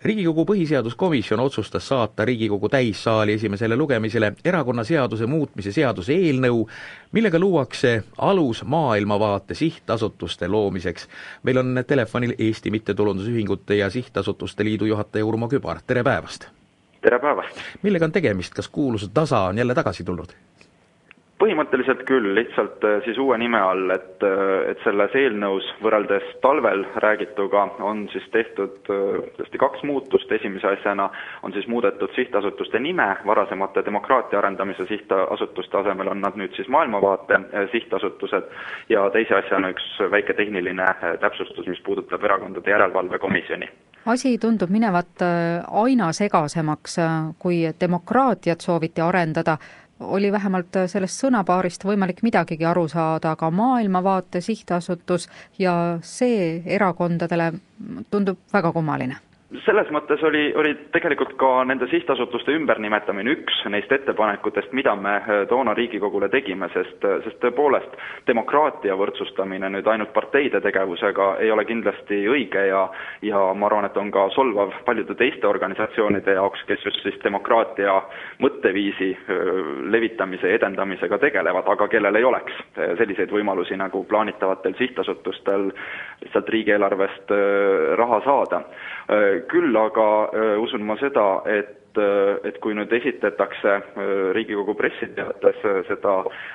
Riigikogu põhiseaduskomisjon otsustas saata Riigikogu täissaali esimesele lugemisele erakonnaseaduse muutmise seaduse eelnõu, millega luuakse alus maailmavaate sihtasutuste loomiseks. Meil on telefonil Eesti Mittetulundusühingute ja Sihtasutuste Liidu juhataja Urmo Kübar. Tere päevast! Tere päevast! Millega on tegemist? Kas kuulus DASA on jälle tagasi tulnud? Põhimõtteliselt küll, lihtsalt siis uue nime all, et selles eelnõus võrreldes talvel räägituga on siis tehtud tõesti 2 muutust. Esimese asjana on siis muudetud sihtasutuste nime, varasemate demokraatia arendamise sihtasutuste asemel on nad nüüd siis maailmavaate sihtasutused, ja teise asjana üks väike tehniline täpsustus, mis puudutab erakondade järelevalvekomisjoni. Asi tundub minevat aina segasemaks, kui demokraatiat sooviti arendada, oli vähemalt sellest sõnapaarist võimalik midagigi aru saada, aga maailmavaate sihtasutus ja see erakondadele tundub väga kummaline. Selles mõttes oli tegelikult ka nende sihtasutuste ümbernimetamine üks neist ettepanekutest, mida me toona Riigikogule tegime, sest tõepoolest demokraatia võrdsustamine nüüd ainult parteide tegevusega ei ole kindlasti õige ja ma arvan, et on ka solvav paljude teiste organisatsioonide jaoks, kes just siis demokraatia mõtteviisi levitamise ja edendamisega tegelevad, aga kellel ei oleks selliseid võimalusi nagu plaanitavatel sihtasutustel lihtsalt riigieelarvest raha saada. Küll aga usun ma seda, et kui nüüd esitatakse Riigikogu pressiteates seda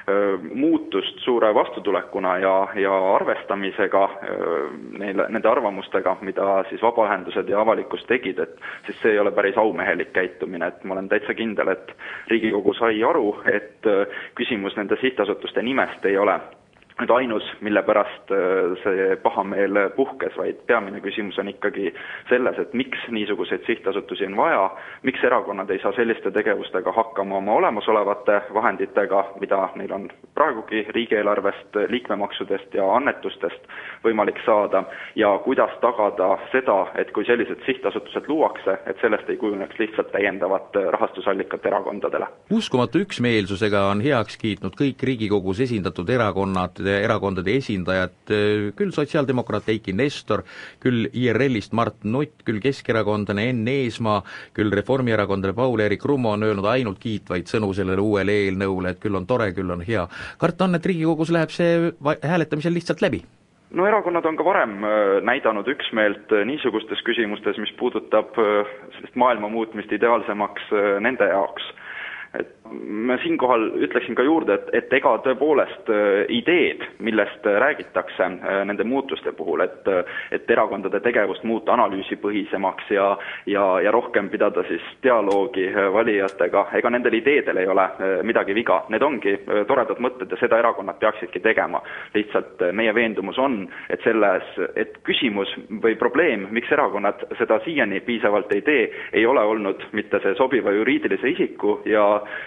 muutust suure vastutulekuna ja arvestamisega nende arvamustega, mida siis vabaühendused ja avalikkus tegid, et siis see ei ole päris aumehelik käitumine, et ma olen täitsa kindel, et Riigikogu sai aru, et küsimus nende sihtasutuste nimest ei ole nüüd ainus, mille pärast see pahameel puhkes, vaid peamine küsimus on ikkagi selles, et miks niisuguseid sihtasutusi on vaja, miks erakonnad ei saa selliste tegevustega hakkama oma olemasolevate vahenditega, mida neil on praegugi riigieelarvest, liikmemaksudest ja annetustest võimalik saada, ja kuidas tagada seda, et kui sellised sihtasutused luuakse, et sellest ei kujuneks lihtsalt täiendavat rahastusallikat erakondadele. Uskumatu üksmeelsusega on heaks kiitnud kõik Riigikogus esindatud erakondade esindajad, küll sotsiaaldemokraat Eiki Nestor, küll IRL-ist Mart Nutt, küll keskerakondlane Enn Eesmaa, küll reformierakondlane Paul-Eerik Rummo on öelnud ainult kiitvaid sõnu sellele uuele eelnõule, et küll on tore, küll on hea. Karta on, et Riigikogus läheb see hääletamisel lihtsalt läbi? No erakonnad on ka varem näidanud üksmeelt niisugustes küsimustes, mis puudutab sellist maailma muutmist ideaalsemaks nende jaoks. Ma siinkohal ütleksin ka juurde, et ega tõepoolest ideed, millest räägitakse nende muutuste puhul, et erakondade tegevust muuta analüüsipõhisemaks ja rohkem pidada siis dialoogi valijatega, ega nendel ideedel ei ole midagi viga. Need ongi toredad mõtted ja seda erakonnad peaksidki tegema. Lihtsalt meie veendumus on, et küsimus või probleem, miks erakonnad seda siiani piisavalt ei tee, ei ole olnud mitte see sobiva juriidilise isiku ja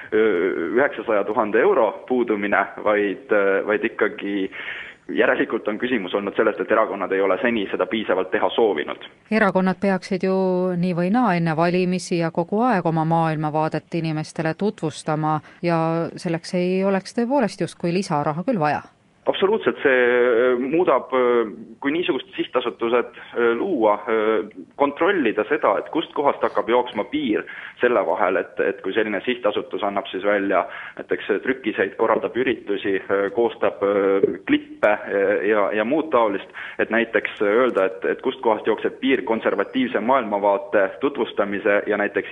900 000 euro puudumine, vaid ikkagi järelikult on küsimus olnud sellest, et erakonnad ei ole seni seda piisavalt teha soovinud. Erakonnad peaksid ju nii või naa enne valimisi ja kogu aeg oma maailmavaadet inimestele tutvustama ja selleks ei oleks tõepoolest justkui lisaraha küll vaja. Absoluutselt, see muudab, kui niisugust sihtasutused luua, kontrollida seda, et kust kohast hakkab jooksma piir selle vahel, et kui selline sihtasutus annab siis välja näiteks trükiseid, korraldab üritusi, koostab klippe ja muud taolist, et näiteks öelda, et kust kohast jookseb piir konservatiivse maailmavaate tutvustamise ja näiteks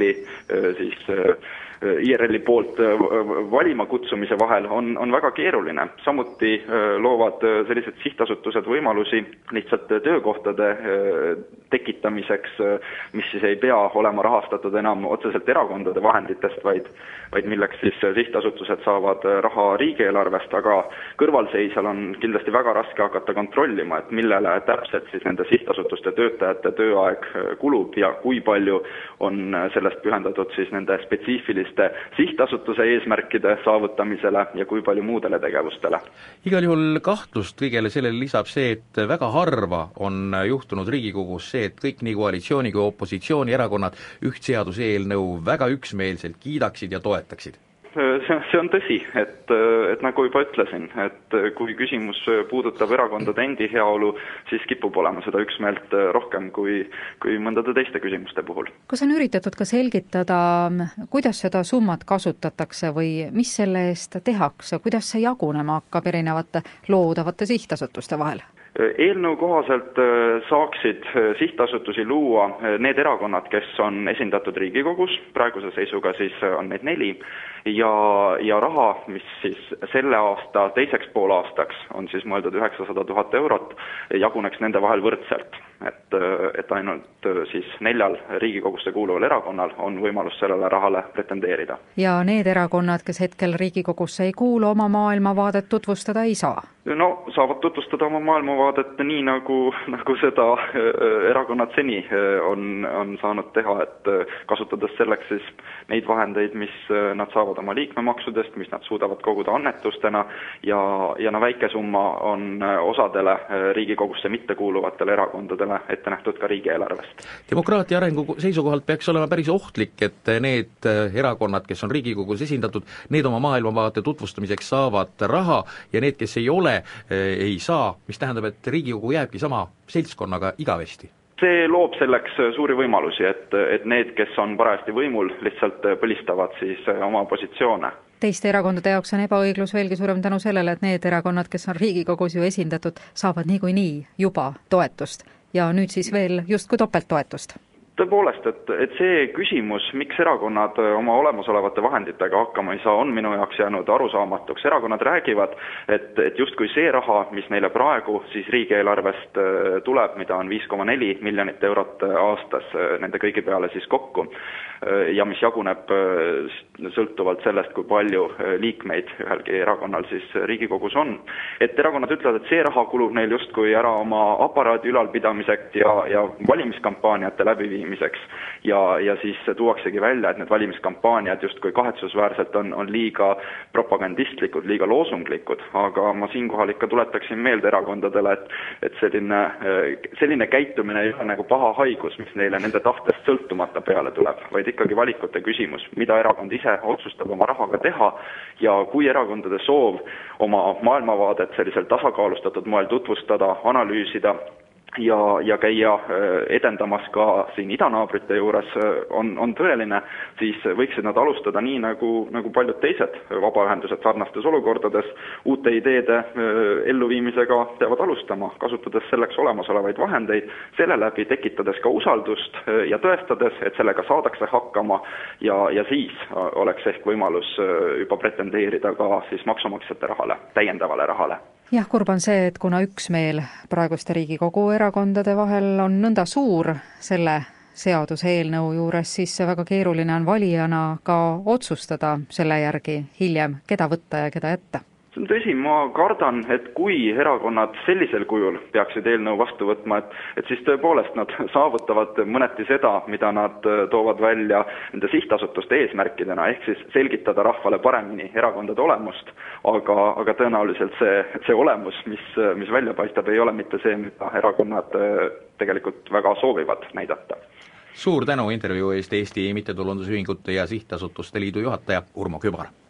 IRL-i poolt valima kutsumise vahel on väga keeruline. Samuti loovad sellised sihtasutused võimalusi lihtsalt töökohtade tekitamiseks, mis siis ei pea olema rahastatud enam otseselt erakondade vahenditest, vaid milleks siis sihtasutused saavad raha riigieelarvest, aga kõrvalseisjal on kindlasti väga raske hakata kontrollima, et millele täpselt siis nende sihtasutuste töötajate tööaeg kulub ja kui palju on sellest pühendatud siis nende spetsiifiliste sihtasutuse eesmärkide saavutamisele ja kui palju muudele tegevustele. Igal juhul kahtlust kõigele sellele lisab see, et väga harva on juhtunud Riigikogus see, et kõik nii koalitsiooni kui opositsiooni erakonnad üht seaduseelnõu väga üksmeelselt kiidaksid ja toetaksid. see on tõsi, et nagu juba ütlesin, et kui küsimus puudutab erakondade endi heaolu, siis kipub olema seda üksmeelt rohkem kui mõndade teiste küsimuste puhul. Kas on üritatud ka selgitada, kuidas seda summat kasutatakse või mis selle eest tehakse, kuidas see jagunema hakkab erinevate loodavate sihtasutuste vahel? Eelnõu kohaselt saaksid sihtasutusi luua need erakonnad, kes on esindatud Riigikogus, praeguse seisuga siis on neid 4, ja raha, mis siis selle aasta teiseks poolaastaks on siis mõeldud 900 000 eurot, jaguneks nende vahel võrdselt. Et ainult siis 4 Riigikogusse kuuluval erakonnal on võimalus sellele rahale pretendeerida. Ja need erakonnad, kes hetkel Riigikogusse ei kuulu, oma maailmavaadet tutvustada ei saa? No saavad tutvustada oma maailmavaadet nii, nagu seda erakonnad seni on saanud teha, et kasutades selleks siis neid vahendeid, mis nad saavad oma liikmemaksudest, mis nad suudavad koguda annetustena ja väike summa on osadele Riigikogusse mittekuuluvatele erakondadele ette nähtud ka riigieelarvest. Demokraatia arengu seisukohalt peaks olema päris ohtlik, et need erakonnad, kes on Riigikogus esindatud, need oma maailmavaate tutvustamiseks saavad raha ja need, kes ei ole, ei saa, mis tähendab, et Riigikogu jääbki sama seltskonnaga igavesti. See loob selleks suuri võimalusi, et need, kes on parajasti võimul, lihtsalt põlistavad siis oma positsioone. Teiste erakondade jaoks on ebaõiglus veelgi suurem tänu sellele, et need erakonnad, kes on Riigikogus ju esindatud, saavad niikuinii juba toetust ja nüüd siis veel justkui topelttoetust. Tõepoolest, et see küsimus, miks erakonnad oma olemasolevate vahenditega hakkama ei saa, on minu jaoks jäänud arusaamatuks. Erakonnad räägivad, et justkui see raha, mis neile praegu siis riigieelarvest tuleb, mida on 5,4 miljonit eurot aastas nende kõigi peale siis kokku, ja mis jaguneb sõltuvalt sellest, kui palju liikmeid ühelgi erakonnal siis Riigikogus on. Et erakonnad ütlevad, et see raha kulub neil justkui ära oma aparaadi ülalpidamiseks ja valimiskampaaniate läbiviimiseks. Ja siis tuuaksegi välja, et need valimiskampaaniad justkui kahetsusväärselt on liiga propagandistlikud, liiga loosunglikud, aga ma siinkohal ikka tuletaksin meelde erakondadele, et selline käitumine ei ole nagu paha haigus, mis neile nende tahtest sõltumata peale tuleb, vaid ikkagi valikute küsimus, mida erakond ise otsustab oma rahaga teha ja kui erakondade soov oma maailmavaadet sellisel tasakaalustatud moel tutvustada, analüüsida ja käia edendamas ka siin idanaabrite juures on tõeline, siis võiksid nad alustada nii nagu paljud teised vabaühendused sarnastes olukordades uute ideede elluviimisega peavad alustama, kasutades selleks olemasolevaid vahendeid, selle läbi tekitades ka usaldust ja tõestades, et sellega saadakse hakkama ja siis oleks ehk võimalus juba pretendeerida ka siis maksumaksjate rahale, täiendavale rahale. Jah, kurb on see, et kuna üksmeel praeguste Riigikogu erakondade vahel on nõnda suur selle seaduseelnõu juures, siis väga keeruline on valijana ka otsustada selle järgi hiljem, keda võtta ja keda jätta. See on tõsi, ma kardan, et kui erakonnad sellisel kujul peaksid eelnõu vastu võtma, et siis tõepoolest nad saavutavad mõneti seda, mida nad toovad välja nende sihtasutuste eesmärkidena, ehk siis selgitada rahvale paremini erakondade olemust, aga tõenäoliselt see olemus, mis välja paistab, ei ole mitte see, mida erakonnad tegelikult väga soovivad näidata. Suur tänu intervjuu eest Eesti Mittetulundusühingute ja Sihtasutuste Liidu juhataja Urmo Kübar.